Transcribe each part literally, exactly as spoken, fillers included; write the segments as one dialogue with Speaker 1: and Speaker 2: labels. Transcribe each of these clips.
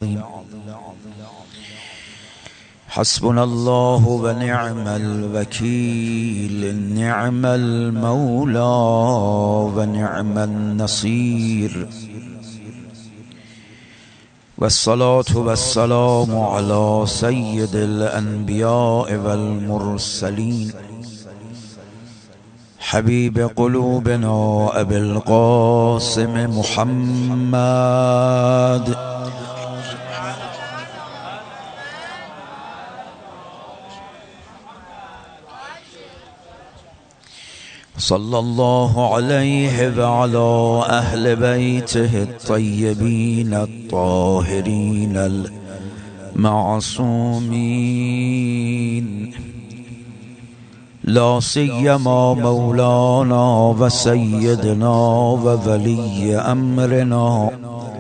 Speaker 1: حسبنا الله ونعم الوكيل نعم المولى ونعم النصير والصلاة والسلام على سيد الأنبياء والمرسلين حبيب قلوبنا أبي القاسم محمد صلى الله عليه وعلى أهل بيته الطيبين الطاهرين المعصومين لا سيما مولانا وسيدنا وولي أمرنا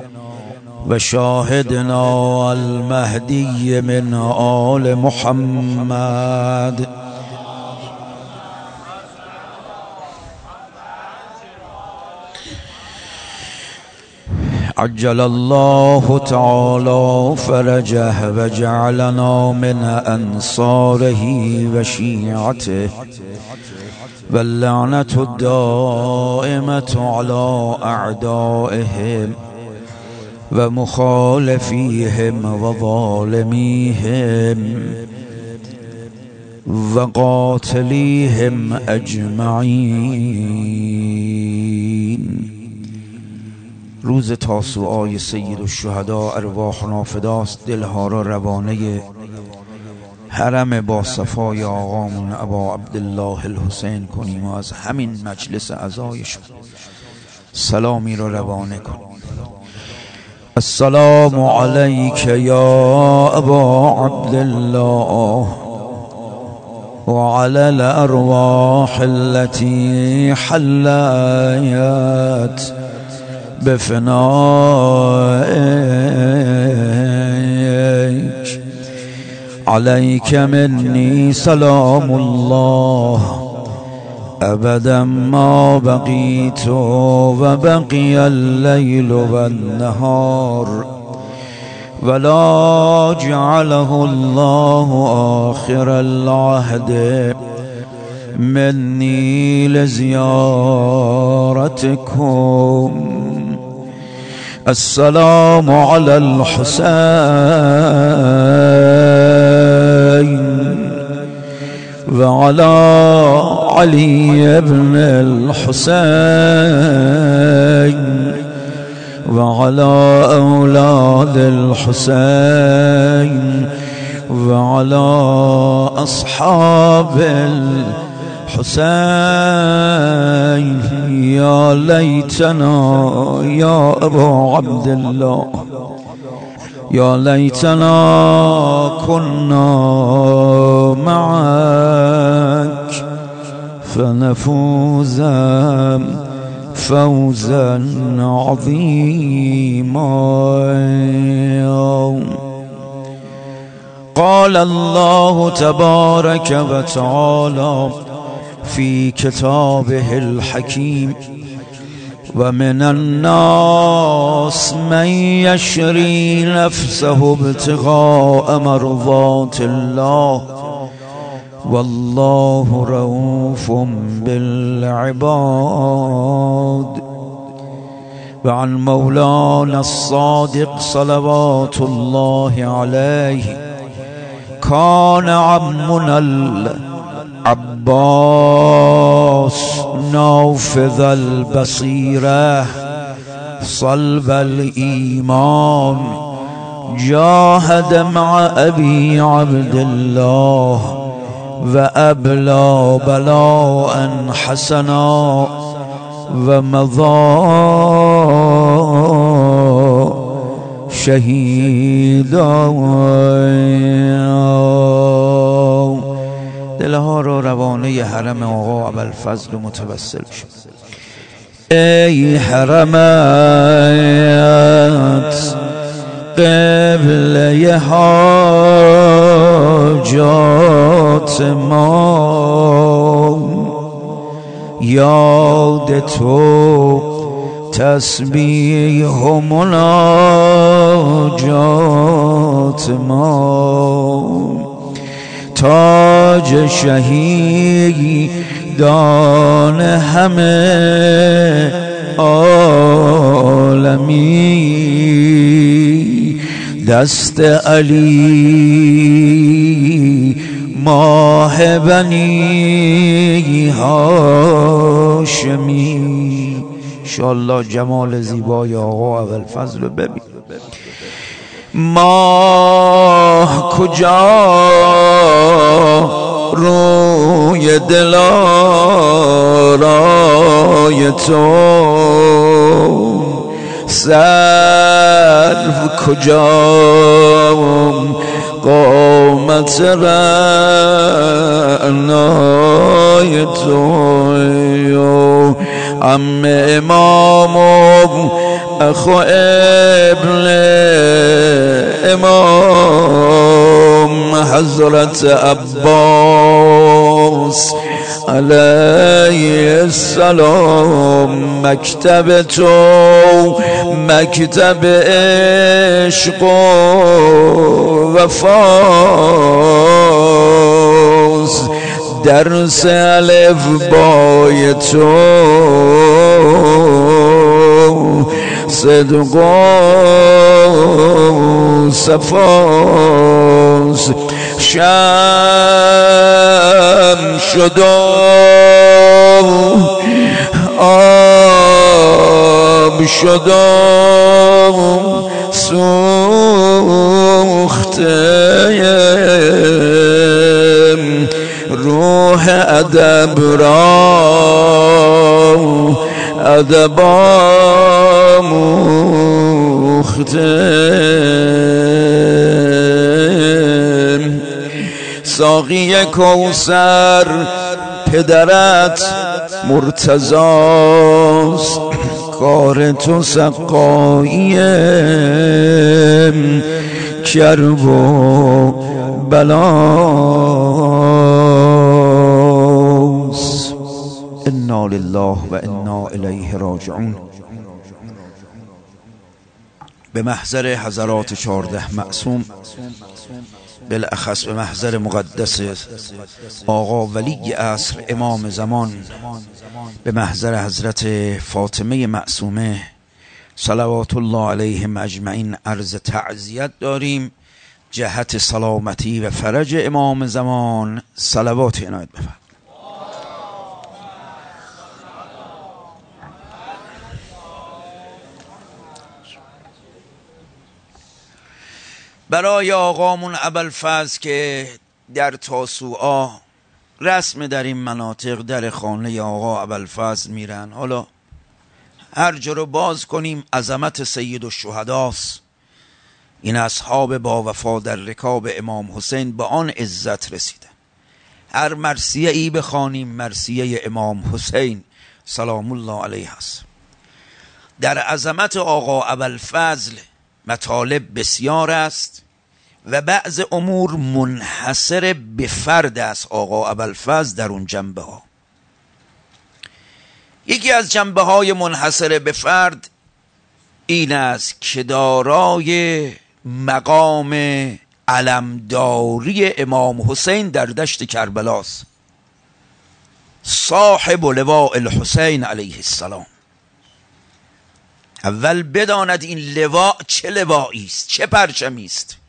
Speaker 1: وشاهدنا المهدي من آل محمد عجل الله تعالى فرجه وجعلنا من أنصاره وشيعته واللعنة الدائمة على أعدائهم ومخالفيهم وظالميهم وقاتليهم أجمعين. روز تاسوعای سید الشهدا ارواحنا فداست. دلها را روانه حرم با صفای آقامون ابا عبدالله الحسین کنیم و از همین مجلس عزایش سلامی را روانه کنیم. السلام علیک یا ابا عبدالله وعلى الأرواح التي حلت بفنائك عليك مني سلام الله أبدا ما بقيت وبقي الليل والنهار ولا جعله الله آخر العهد مني لزيارتكم. السلام على الحسين وعلى علي بن الحسين وعلى أولاد الحسين وعلى أصحاب الحسين. يا ليتنا يا أبا عبد الله يا ليتنا كنا معك فنفوز فوزا عظيما. قال الله تبارك وتعالى في كتابه الحكيم ومن الناس من يشري نفسه ابتغاء مرضات الله والله رؤوف بالعباد. وعن مولانا الصادق صلوات الله عليه كان عمنا العباس نافذ البصيرة صلب الإيمان جاهد مع أبي عبد الله وأبلى بلاء حسنا ومضى شهيدا. دلها رو روانه حرم آقا ابوالفضل متوسل شد. ای حرمت قبله حاجات ما، یاد تو تسبیح و مناجات ما تاج شهیدان همه عالمی دست علی ماه بنی هاشمی. انشاءالله جمال زیبای آقا ابوالفضل رو ببین. ماه کجا روی دلارای تو، سرو کجا قامت رعنای تو، عم امام و اخو ابن امام حضرت عباس علیه السلام. مکتب تو مکتب عشق و وفاست، درس الف بای تو صدق و صفاست. شم شد آب شد سوخته، روح ادب را ادب آموخته. ساقی کوثر پدرت مرتضاست، کار تو سقایی کرب و بلاست. انا لله و انا الیه راجعون. به محضر حضرات چهارده معصوم، بالاخص به محضر مقدس آقا ولی عصر امام زمان، به محضر حضرت فاطمه معصومه صلوات الله علیهم اجمعین عرض تعزیت داریم جهت سلامتی و فرج امام زمان. صلوات عنایت بفرمایید. برای آقامون ابوالفضل که در تاسوعا رسم در این مناطق در خانه آقا ابوالفضل میرن، حالا هر جا رو باز کنیم عظمت سید الشهداست. این اصحاب با وفا در رکاب امام حسین به آن عزت رسیدن. هر مرثیه ای بخوانیم مرثیه امام حسین سلام الله علیه است. در عظمت آقا ابوالفضل مطالب بسیار است و بعض امور منحصر به فرد است آقا ابوالفضل در اون جنبه ها. یکی از جنبه های منحصر به فرد این است که دارای مقام علمداری امام حسین در دشت کربلاست، صاحب لواء الحسین علیه السلام. اول بداند این لواء چه لوایی است، چه پرچمی است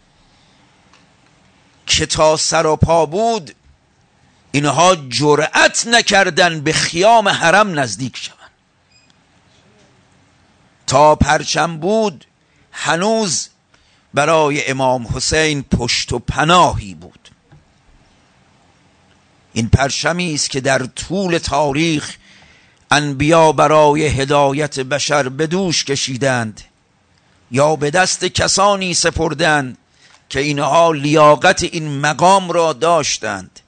Speaker 1: که تا سر و پا بود اینها جرأت نکردن به خیام حرم نزدیک شوند. تا پرچم بود هنوز برای امام حسین پشت و پناهی بود. این پرچمی است که در طول تاریخ انبیا برای هدایت بشر به دوش کشیدند یا به دست کسانی سپردند که اینها لیاقت این مقام را داشتند.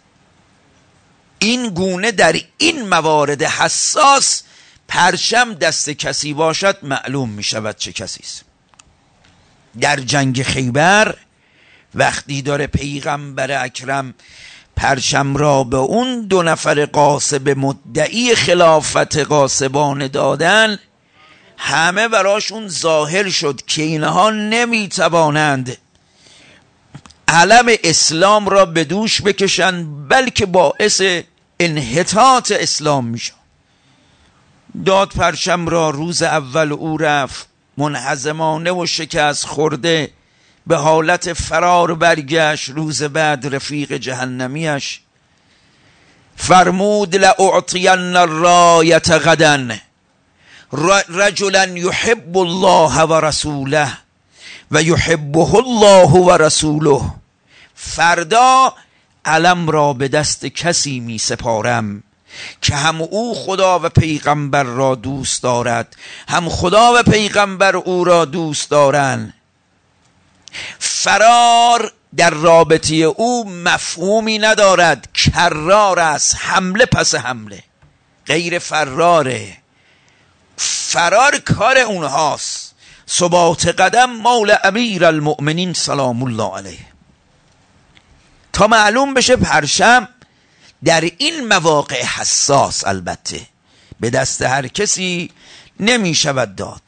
Speaker 1: این گونه در این موارد حساس پرچم دست کسی باشد معلوم می شود چه کسی است. در جنگ خیبر وقتی داره پیغمبر اکرم پرچم را به اون دو نفر غاصب مدعی خلافت غاصبان دادن، همه براشون ظاهر شد که اینها نمیتوانند علم اسلام را به دوش بکشند، بلکه باعث انحطاط اسلام میشن. داد پرچم را روز اول او رفت، منهزمانه و شکست خورده به حالت فرار برگشت. روز بعد رفیق جهنمیش فرمود لأعطین الرایت غدا رجلا یحب الله و رسوله و یحبه الله و رسوله. فردا علم را به دست کسی می سپارم که هم او خدا و پیغمبر را دوست دارد، هم خدا و پیغمبر او را دوست دارند. فرار در رابطه او مفهومی ندارد، کرار است، حمله پس حمله، غیر فراره. فرار کار اونهاست. ثبات قدم مال امیر المؤمنین سلام الله علیه. تا معلوم بشه پرچم در این مواقع حساس البته به دست هر کسی نمی شود داد.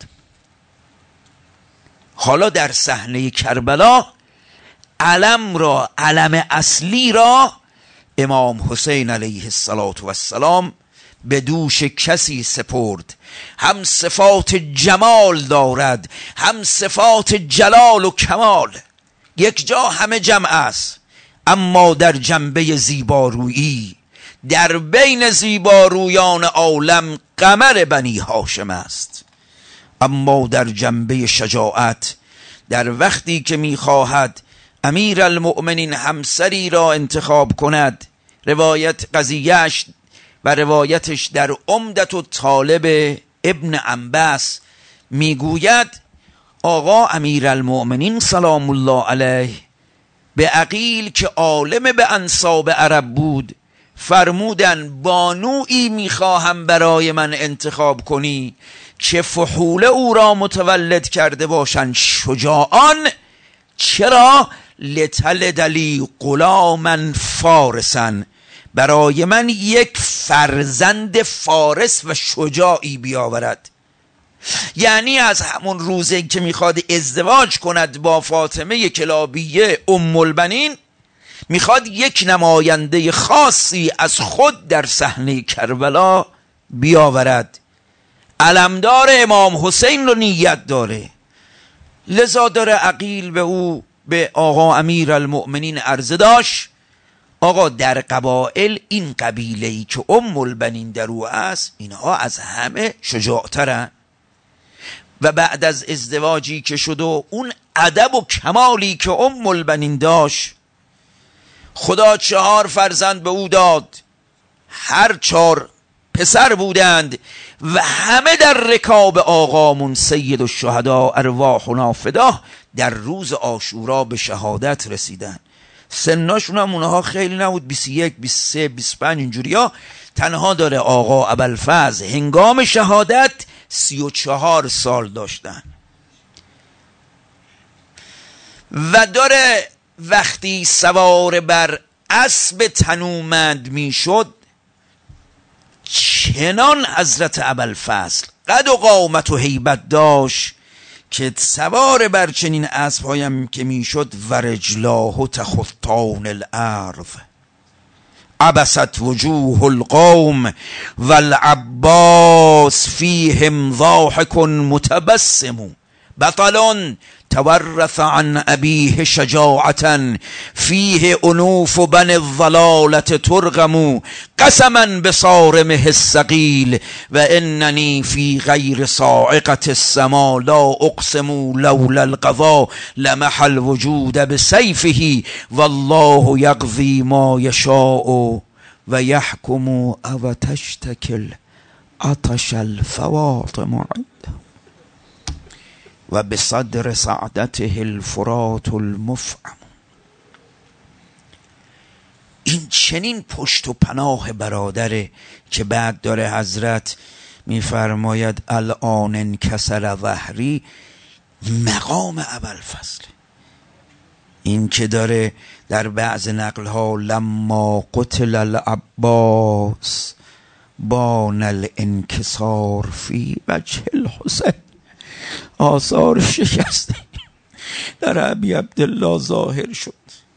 Speaker 1: حالا در صحنه کربلا علم را، علم اصلی را امام حسین علیه السلام به دوش کسی سپرد. هم صفات جمال دارد، هم صفات جلال و کمال، یک جا همه جمع است. اما در جنبه زیبارویی، در بین زیبارویان عالم قمر بنی هاشم است. اما در جنبه شجاعت، در وقتی که میخواهد امیر المؤمنین همسری را انتخاب کند، روایت قضیهش و روایتش در عمدة الطالب ابن عنبس میگوید آقا امیر المؤمنین سلام الله علیه به عقیل که عالم به انساب عرب بود فرمودن بانویی میخواهم برای من انتخاب کنی که فحول او را متولد کرده باشند شجاعان. چرا؟ لتلد لی غلاما فارسا، برای من یک فرزند فارس و شجاعی بیاورد. یعنی از همون روزی که میخواد ازدواج کند با فاطمه کلابیه ام البنین، میخواد یک نماینده خاصی از خود در صحنه کربلا بیاورد. علمدار امام حسین رو نیت داره. لذا داره عقیل به او، به آقا امیر المؤمنین عرضه داشت آقا در قبائل این قبیله‌ای که ام البنین در او است اینها از همه شجاعترن. و بعد از ازدواجی که شد و اون ادب و کمالی که ام البنین داشت، خدا چهار فرزند به او داد، هر چهار پسر بودند و همه در رکاب آقامون سید الشهدا ارواحنا فداه در روز عاشورا به شهادت رسیدن. سناشون هم اونها خیلی نبود، بیست و یک، بیست و سه، بیست و پنج اینجوری ها. تنها داره آقا ابوالفضل هنگام شهادت سی و چهار سال داشتن. و داره وقتی سوار بر اسب تنومند می شد، چنان حضرت ابوالفضل قد و قامت و هیبت داشت که سوار بر چنین اسب هایم که می شد و رجلاه تخطان الارض عبست وجوه القوم والعباس فیهم ضاحک متبسم بطل تورث عن ابیه شجاعتا فیه انوف بن الضلالة ترغم قسما بصارمه الثقیل و اننی فی غیر صاعقة السما لا اقسم لولا القضا لمح الوجود بسیفه والله یقضی ما یشاء و یحکم او تشتکل عطش الفواطم عنده و به صدر سعدته الفرات المفعم. این چنین پشت و پناه برادره که بعد داره حضرت میفرماید الان انکسر ظهری، مقام ابوالفضل. این که داره در بعض نقل ها لما قتل العباس بان الانکسار فی وجه الحسین، آثار شکسته در ابی عبدالله ظاهر شد.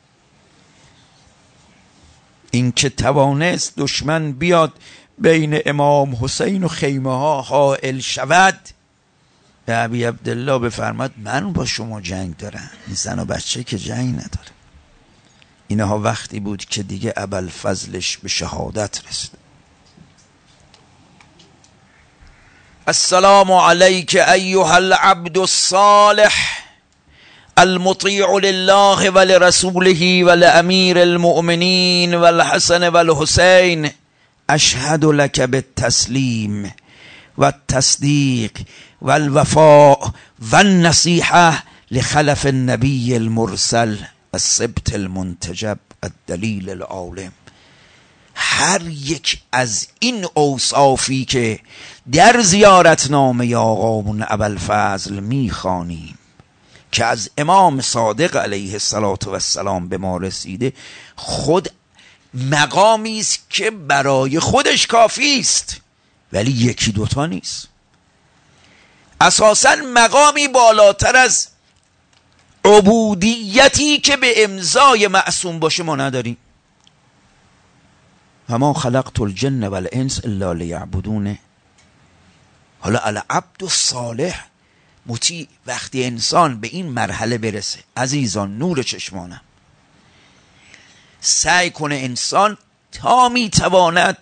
Speaker 1: این که توانست دشمن بیاد بین امام حسین و خیمه ها حائل شود، به ابی عبدالله بفرماد من با شما جنگ دارم، این زن و بچه که جنگ نداره. اینها وقتی بود که دیگه ابوالفضلش به شهادت رسید. السلام علیک ایها العبد الصالح المطیع لله ولرسوله ولامیر المؤمنین والحسن والحسین، اشهد لك بالتسلیم والتصدیق والوفاء والنصیحه لخلف النبی المرسل السبت المنتجب الدلیل العالم. هر یک از این اوصافی که در زیارتنامه آقامون ابوالفضل میخوانیم که از امام صادق علیه السلام به ما رسیده، خود مقامی است که برای خودش کافی است، ولی یکی دوتا نیست. اساساً مقامی بالاتر از عبودیتی که به امضای معصوم باشه ما نداریم. و ما خلقت الجن والانس الا لیعبدون. حالا العبد الصالح مطیع، وقتی انسان به این مرحله برسه، عزیزان نور چشمانم، سعی کنه انسان تا میتواند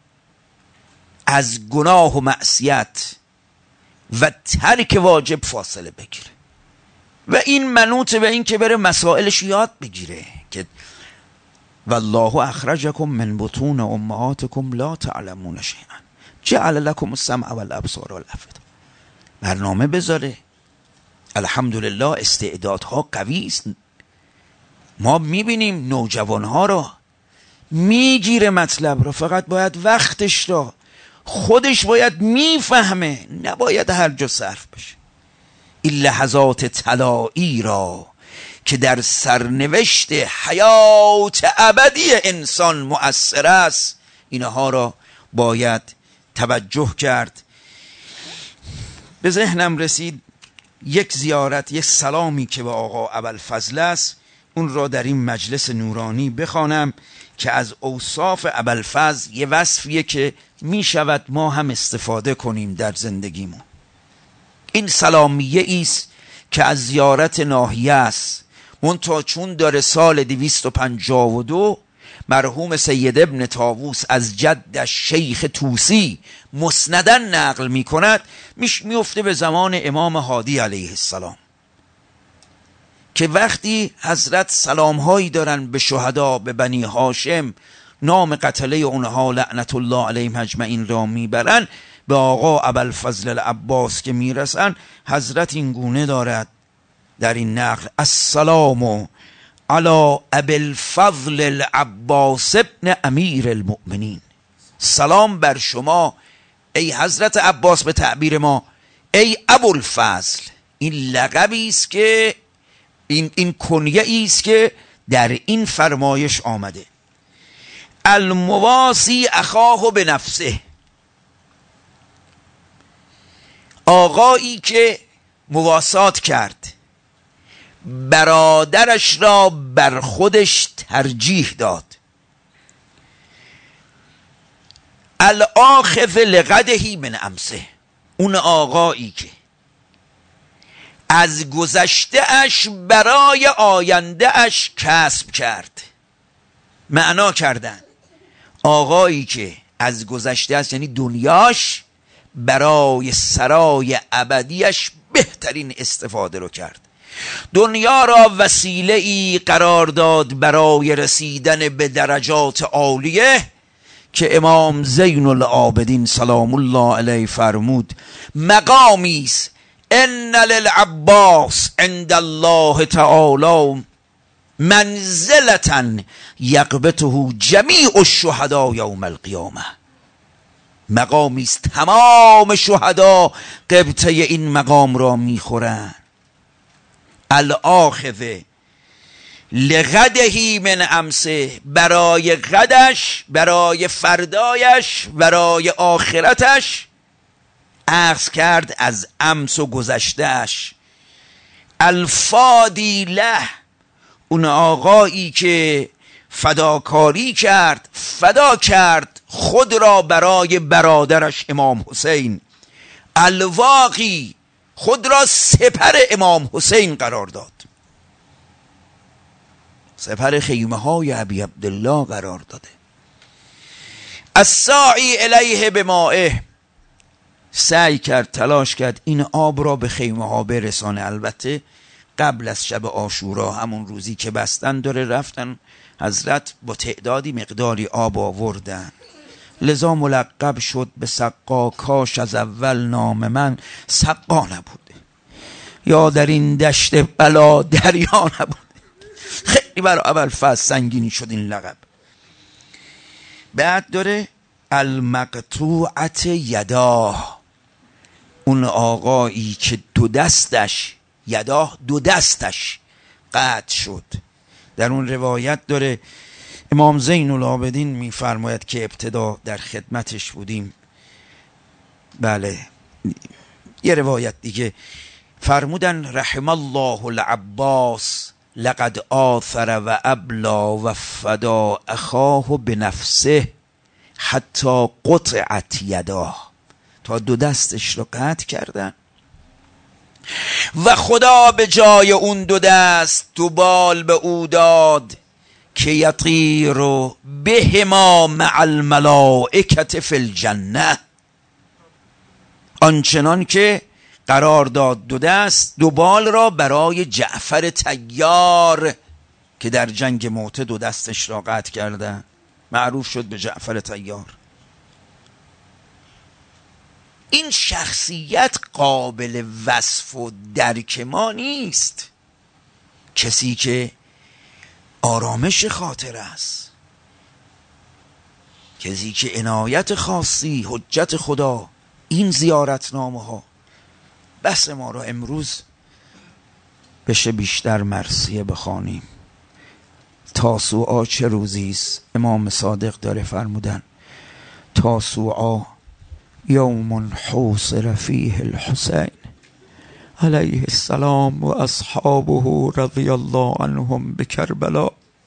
Speaker 1: از گناه و معصیت و ترک واجب فاصله بگیره و این منوط به این که بره مسائلش یاد بگیره که والله اخرجکم من بطون امهاتکم لا تعلمون شیئا جعل لكم السمع والابصار والافئده. برنامه بذاره. الحمدلله استعدادها قوی است. ما میبینیم نوجوانها را میگیره مطلب را، فقط باید وقتش را، خودش باید میفهمه، نباید هر جا صرف بشه. این لحظات طلایی را که در سرنوشت حیات ابدی انسان مؤثر است، اینها را باید توجه کرد. به ذهنم رسید یک زیارت، یک سلامی که به آقا ابوالفضل است، اون را در این مجلس نورانی بخوانم که از اوصاف ابوالفضل یه وصفیه که می شود ما هم استفاده کنیم در زندگیمون. این سلامیه ایست که از زیارت ناحیه است، منتها چون داره سال دویست و پنجاه و دو مرحوم سید ابن طاووس از جدش شیخ توسی مسنداً نقل می کند، میش میفته به زمان امام هادی علیه السلام که وقتی حضرت سلامهایی دارن به شهدا، به بنی هاشم، نام قتله اونها لعنت الله علیهم اجمعین را میبرن، به آقا ابوالفضل العباس که میرسن، حضرت این گونه دارد در این نقل: السلام علی ابوالفضل العباس ابن امیر المؤمنین. سلام بر شما ای حضرت عباس، به تعبیر ما ای ابوالفضل. این لقبی است که این این کنیه است که در این فرمایش آمده. المواسی اخاه به نفسه، آقایی که مواسات کرد، برادرش را بر خودش ترجیح داد. الاخذ لقدهی من امسه، اون آقایی که از گذشته اش برای آینده اش کسب کرد. معنا کردن آقایی که از گذشته است یعنی دنیاش برای سرای ابدیش بهترین استفاده رو کرد. دنیا را وسیله ای قرار داد برای رسیدن به درجات عالیه که امام زین العابدین سلام الله علیه فرمود مقامی است ان للعباس عند الله تعالی منزلتا یقبته جمیع الشهداء یوم القیامه. مقامی است تمام شهدا قبطه این مقام را میخورن. الاخذ لغدهی من امسه، برای غدش، برای فردایش، برای آخرتش اخذ کرد از امس و گذشتهش. الفادی له، اون آقایی که فداکاری کرد، فدا کرد خود را برای برادرش امام حسین. الواقی، خود را سپر امام حسین قرار داد، سپر خیمه های ابی عبدالله قرار داده. الساعی الیه بمائه، سعی کرد، تلاش کرد این آب را به خیمه ها برسانه. البته قبل از شب عاشورا، همون روزی که بستن داره رفتن، حضرت با تعدادی مقداری آب آوردن، لذا ملقب شد به سقا. کاش از اول نام من سقا نبوده، یا در این دشت بلا دریا نبوده. خیلی برای ابوالفضل سنگینی شد این لقب. بعد داره المقطوعت یداه، اون آقایی که دو دستش، یداه دو دستش قطع شد. در اون روایت داره امام زین العابدین میفرماید که ابتدا در خدمتش بودیم، بله، یه روایت دیگه فرمودن رحم الله العباس لقد آثر و ابلا و فدا اخاه بنفسه حتی قطعت یداه، تا دو دستش رو قطع کردن و خدا به جای اون دو دست دو بال به او داد که یطیر بهما مع الملائکة فی الجنه، آنچنان که قرار داد دو دست دو بال را برای جعفر طیار که در جنگ موته دو دستش را قطع کردن، معروف شد به جعفر طیار. این شخصیت قابل وصف و درک ما نیست. کسی که آرامش خاطر است، کسی که عنایت خاصی، حجت خدا، این زیارتنامه ها بس ما را امروز بشه بیشتر مرثیه بخوانیم. تاسوعا چه روزیست؟ امام صادق داره فرمودن تاسوعا یوم حوصر فیه الحسین علیه السلام و اصحابه رضی الله عنهم بکربلا.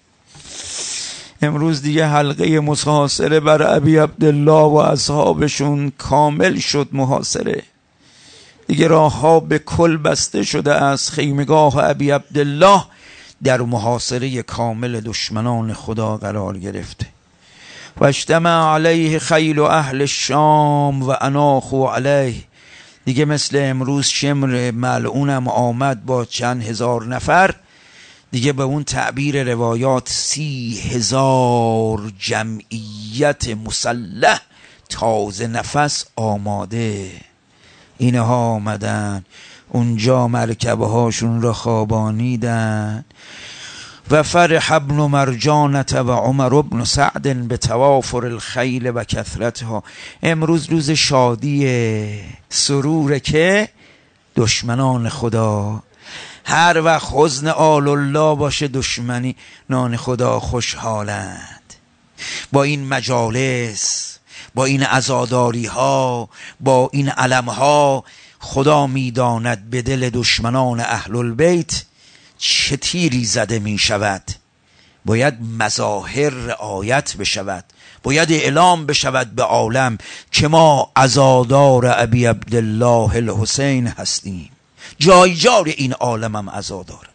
Speaker 1: امروز دیگه حلقه محاصره بر ابی عبدالله و اصحابشون کامل شد. محاصره دیگه راه ها به کل بسته شده است. خیمگاه ابی عبدالله در محاصره کامل دشمنان خدا قرار گرفته. و اجتمع علیه خیل و اهل الشام و اناخو علیه. دیگه مثل امروز شمر ملعونم آمد با چند هزار نفر، دیگه به اون تعبیر روایات سی هزار جمعیت مسلح تازه نفس آماده. اینها آمدن اونجا، مرکبه هاشون را خوابانیدن. و فرح ابن مرجانت و عمر ابن سعد به توافر الخیل و کثرتها. امروز روز شادی سروره که دشمنان خدا، هر وقت حزن آل الله باشه دشمنی نان خدا خوشحالند. با این مجالس، با این عزاداری ها، با این علم ها، خدا میداند به دل دشمنان اهل البیت چه تیری زده می شود. باید مظاهر رعایت بشود، باید اعلام بشود به عالم که ما عزادار ابی عبدالله الحسین هستیم. جای جای این عالم هم عزادار.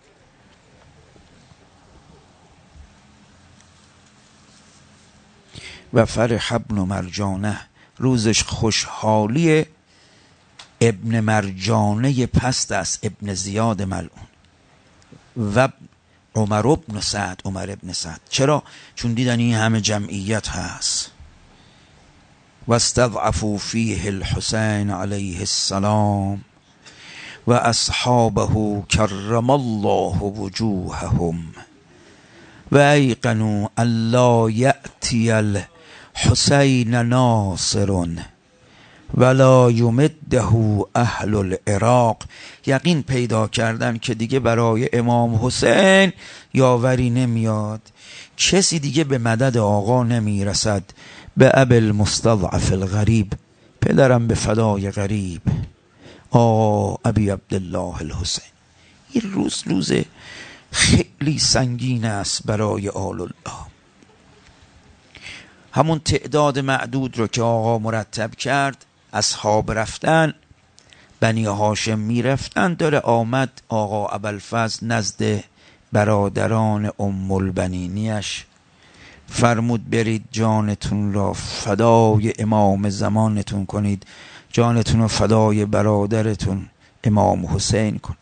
Speaker 1: و فرح ابن مرجانه، روزش خوشحالی ابن مرجانه پست است، ابن زیاد ملعون. و عمر ابن سعد، عمر ابن سعد. چرا؟ چون دیدن این همه جمعیت هست. و استضعفوا فیه الحسین علیه السلام و اصحابه کرم الله وجوههم و ایقنوا الا یأتی الحسین ناصر ولا یمده اهل العراق، یقین پیدا کردن که دیگه برای امام حسین یاوری نمیاد، کسی دیگه به مدد آقا نمیرسد. به ابی المستضعف الغریب، پدرم به فدای غریب، آقا ابی عبدالله الحسین. این روز روز خیلی سنگین است برای آل الله. همون تعداد معدود رو که آقا مرتب کرد، اصحاب رفتن، بنی هاشم می رفتن، داره آمد آقا ابوالفضل نزد برادران ام البنینیش، فرمود برید جانتون را فدای امام زمانتون کنید، جانتون را فدای برادرتون امام حسین کن.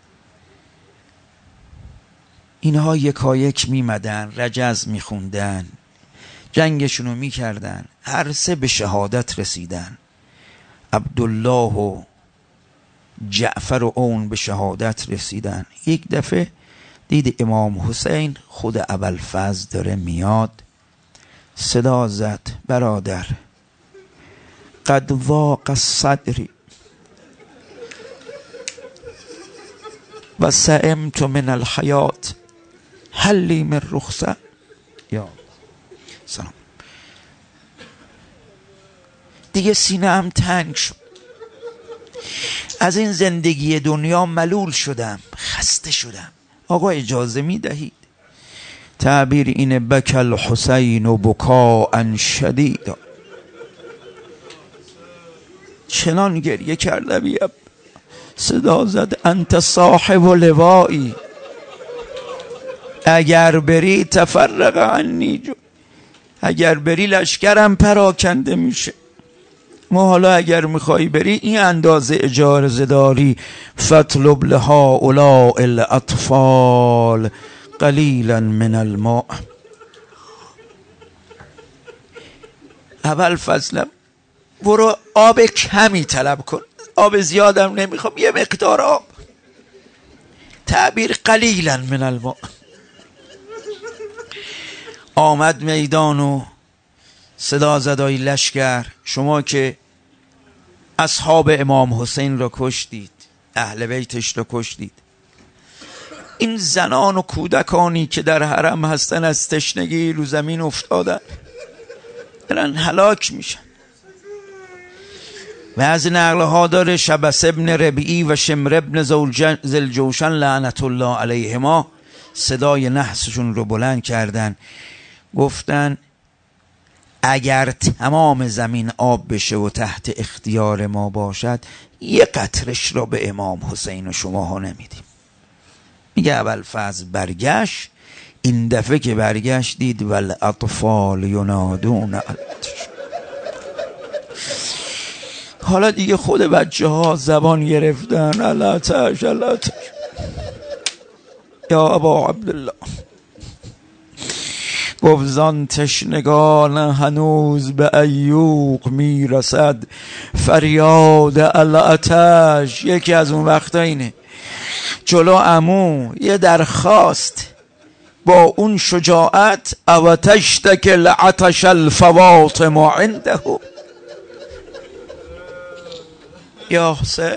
Speaker 1: اینها یکایک می مدن، رجز می خوندن، جنگشونو می کردن، هر سه به شهادت رسیدن. عبدالله و جعفر و اون به شهادت رسیدن. یک دفعه دید امام حسین خود ابوالفضل داره میاد، صدا زد برادر، قد ضاق صدری و سئمت من الحیات هل لی من رخصه. یا سلام. دیگه سینه هم تنگ شد، از این زندگی دنیا ملول شدم، خسته شدم، آقا اجازه می دهید؟ تعبیر اینه، بکل حسین و بکاء شدید، چنان گریه کرده بیم، صدا زد انت صاحب و لوایی، اگر بری تفرق عنی جو، اگر بری لشکرم پراکنده میشه، ما حالا اگر میخوایی بری این اندازه اجازه داری، فاطلب لهؤلاء الاطفال قلیلا من الماء. ابوالفضل برو آب کمی طلب کن، آب زیادم نمیخوام، یه مقدار آب، تعبیر قلیلا من الماء. آمد میدان و صدا زدای لشکر، شما که اصحاب امام حسین را کشتید، اهل بیتش را کشتید، این زنان و کودکانی که در حرم هستن از تشنگی رو زمین افتادن، دارن هلاک میشن. و از نقل ها داره شبس ابن ربیعی و شمر ابن ذوالجوشن لعنت الله علیهما صدای نحسشون رو بلند کردن، گفتن اگر تمام زمین آب بشه و تحت اختیار ما باشد، یه قطرش را به امام حسین و شما ها نمیدیم. میگه ابوالفضل برگشت، این دفعه که برگشت دید والاطفال ینادون، حالا دیگه خود بچه ها زبان گرفتن، علاتش علاتش یا ابا عبدالله. گفت زان تشنگان هنوز به ایوق میرسد فریاد العطش. یکی از اون وقتا اینه، جلو عمو یه درخواست با اون شجاعت، او تشتک العطش الفواطم عنده. یا حسین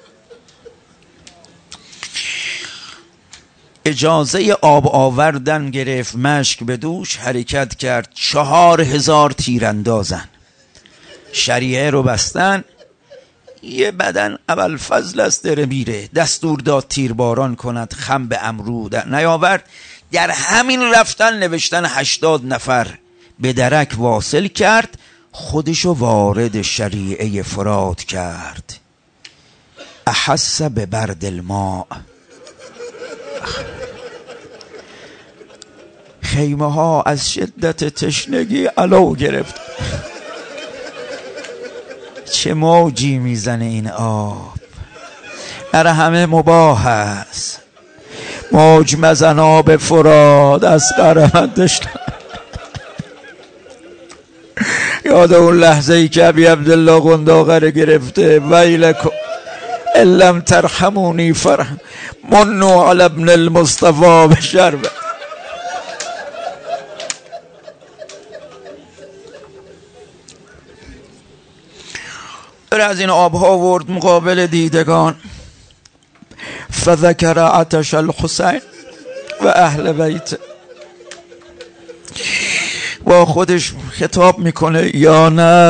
Speaker 1: اجازه آب آوردن گرفت، مشک به دوش، حرکت کرد، چهار هزار تیراندازن شریعه رو بستن. یه بدن ابوالفضل است داره میره، دستور داد تیرباران کند، خم به امرو در نیاورد. در همین رفتن نوشتن هشتاد نفر به درک واصل کرد، خودشو وارد شریعه فرات کرد. احس به برد الماء، خیمه ها از شدت تشنگی علو گرفت. چه موجی میزنه این آب، برای همه مباح است. موج مزن آب فرات از قرمتش. یاد اون لحظه ای که ابی عبدالله قنداقه رو گرفته، ویلکم الم ترحمونی فرح منو علی ابن المصطفى بشربه. قطره از این آبها ورد مقابل دیدگان. فذکر عطش الحسین و اهل بیت، با خودش خطاب میکنه یا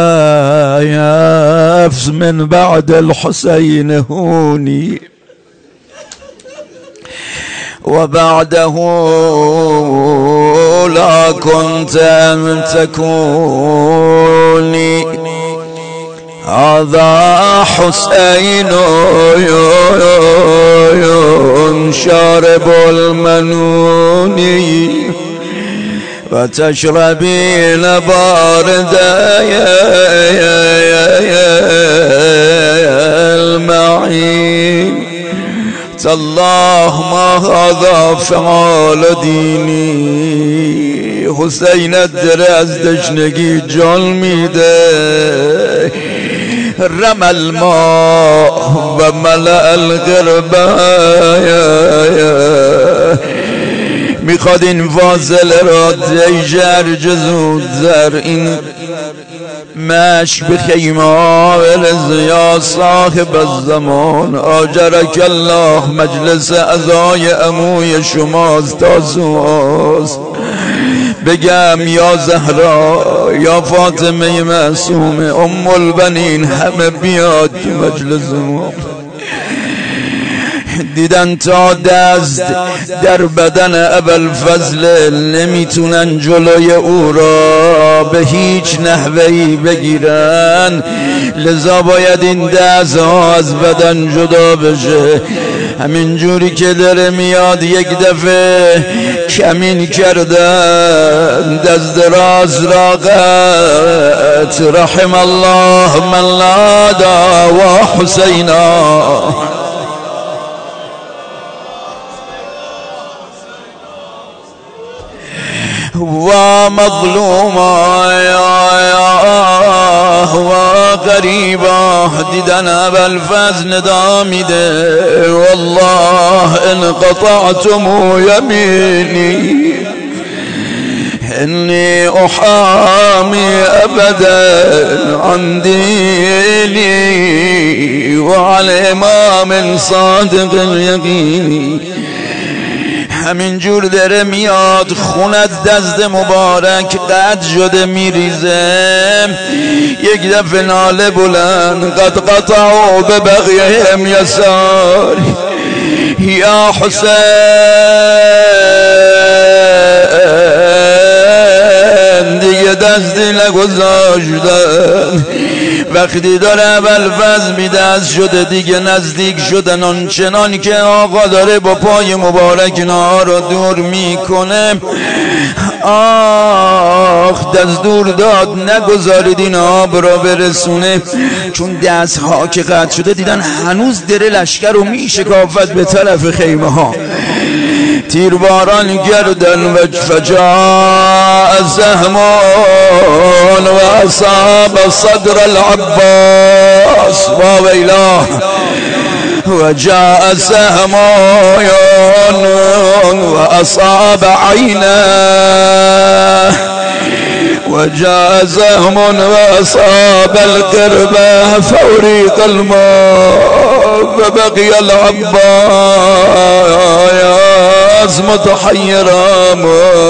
Speaker 1: نفس من بعد الحسین هونی و بعده لا كنت تكوني هذا حسين شارب المنون وتشربين باردة المعين تالله ما هذا فعال دینی. حسین در از دشنگی جان میده. رم الماء و ملأ القربه، میخواد این واصل را دیجر جزود زر این مشک به خیمه آورز یا صاحب الزمان. آجرک الله مجلس عزای عموی شماست تا سواست. بگم یا زهرا یا فاطمه معصومه ام البنین همه بیاد تو مجلس ما. دیدن تا دست در بدن ابوالفضل نمیتونن جلوی او را به هیچ نحوهی بگیرن، لذا باید این دست ها از بدن جدا بشه. همین جوری که داره میاد یک دفعه کمین کردن، دست دراز را قط. رحم الله من نادا و حسینا. و مظلوما و غریبا. دیدن ابوالفضل ندا میده والله ان قطعتم یمینی انی احامی ابدا عن دینی و علی امام صادق الیقینی. همین جور داره میاد خونت دست مبارک قد شده میریزه. یک دفعه ناله بلند قد قطعوا به بغیهم یسار یا حسین دیگه دستی نگذاشتن. وقتی داره ابوالفضل بی دست شده دیگه نزدیک شدن، آنچنان که آقا داره با پای مبارک اینها رو دور میکنه. آخ دستور داد نگذارید این آب را برسونه، چون دست ها که قطع شده دیدن هنوز دره لشکر رو میشکافت به طرف خیمه ها. تیرباران گردن و فجاء سهمان و اصاب صدر العباس و ویلاه و جاء سهمان و اصاب عینه و جاء سهم و اصاب القربه فوریق الماء و بقی العباس متحیرا.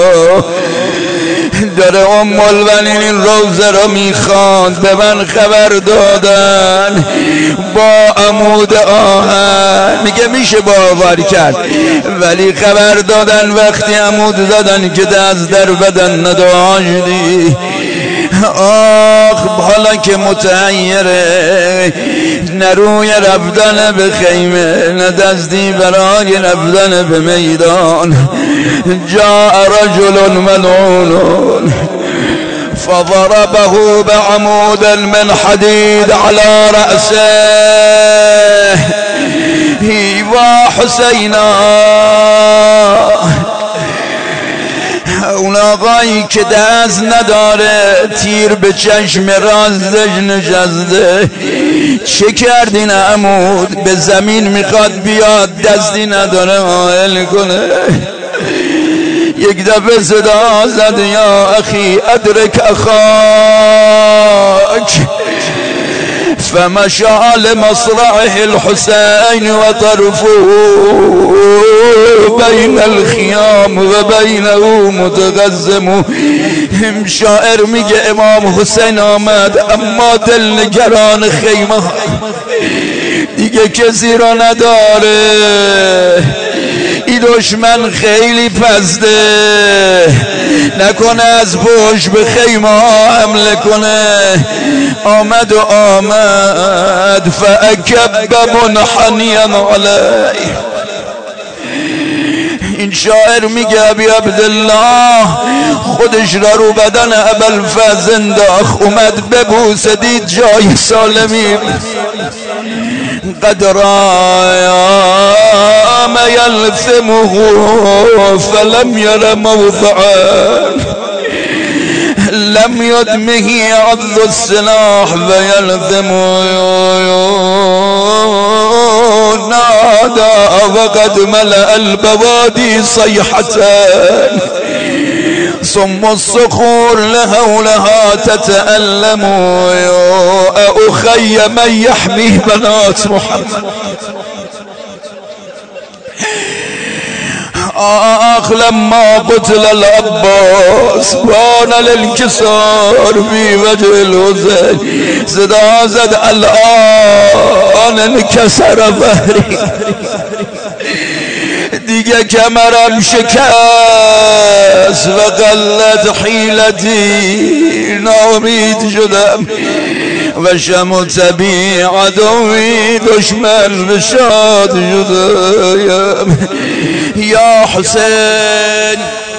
Speaker 1: داره ام البنین این روزه رو میخواند. به من خبر دادن با عمود آهن، میگه میشه باور کرد، ولی خبر دادن وقتی عمود زدن که دست در بدن نداشتی. آخ حالا که متحیره نه روی رفتن به خیمه نه دستی برای رفتن به میدان. جاء رجل ملعون فضربه بعمود من حديد على رأسه و حسینا. اون آقایی که دست نداره تیر به چشم راستش نشسته، چه کردین عمود؟ به زمین میخواد بیاد دستی نداره حائل کنه. یک دفعه صدا زد یا اخی ادرک اخاک فمشى لمصرعه الحسين وطرفه بين الخيام وبينه متقزم. شاعر میگه امام حسین آمد اما دل نگران خیمه دیگه کسی را نداره. این دشمن خیلی پسته، نکنه از پشت به خیمه ها حمله کنه. آمد و آمد فاکب منحنیا علیه. این شاعر میگه ابی عبدالله خودش را رو بدن ابوالفضل انداخت، اومد ببوس، دید جای سالمی. قد رام یلثمه فلم یر موضعا لم یدمه عض السلاح ویلثمه نادى وقد ملأ البوادي صيحتان ثم الصخور لهولها تتألم أخي من يحمي بنات محمد. آخ لما قتل العباس بان للانكسار في وجه الحسين صدا زد الآن انكسر ظهري دیگه کمرم شکست و قلت حیلتی، ناامید شدم و شمت بی عدوی دشمن شاد شدم. یا حسین